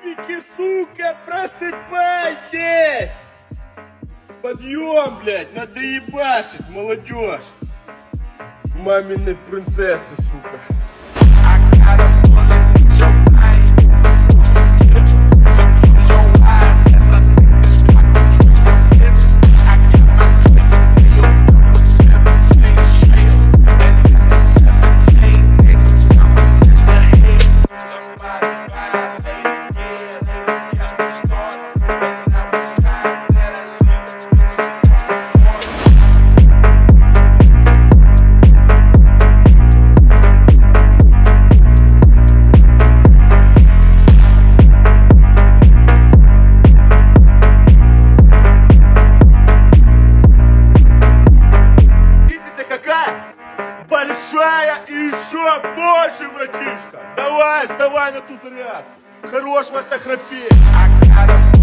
Мальчики, сука, просыпайтесь! Подъем, блядь, надо ебашить, молодежь. Мамины принцессы, сука. Большая и еще больше, братишка. Давай, вставай на ту заряд. Хорош, Вася, храпеть.